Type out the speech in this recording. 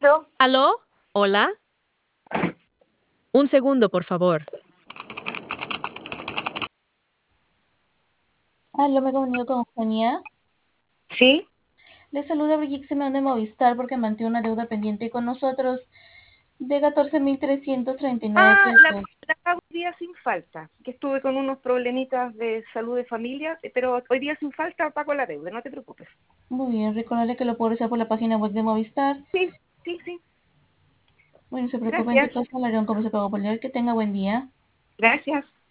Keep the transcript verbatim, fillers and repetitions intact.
¿No? ¿Aló? ¿Hola? Un segundo, por favor. Aló, me he comunico con Eugenia. Sí, Le saluda Brigitte Semán de Movistar porque mantiene una deuda pendiente con nosotros de catorce mil trescientos treinta y nueve ah, la, pesos. la hago hoy día sin falta, que estuve con unos problemitas de salud de familia, eh, pero hoy día sin falta pago la deuda, no te preocupes. Muy bien, recordarle que lo puedo realizar por la página web de Movistar. Sí, sí, sí, Bueno, no se preocupe, en tu gracias, caso le haré un cómo se pagó por leer. Que tenga buen día. gracias.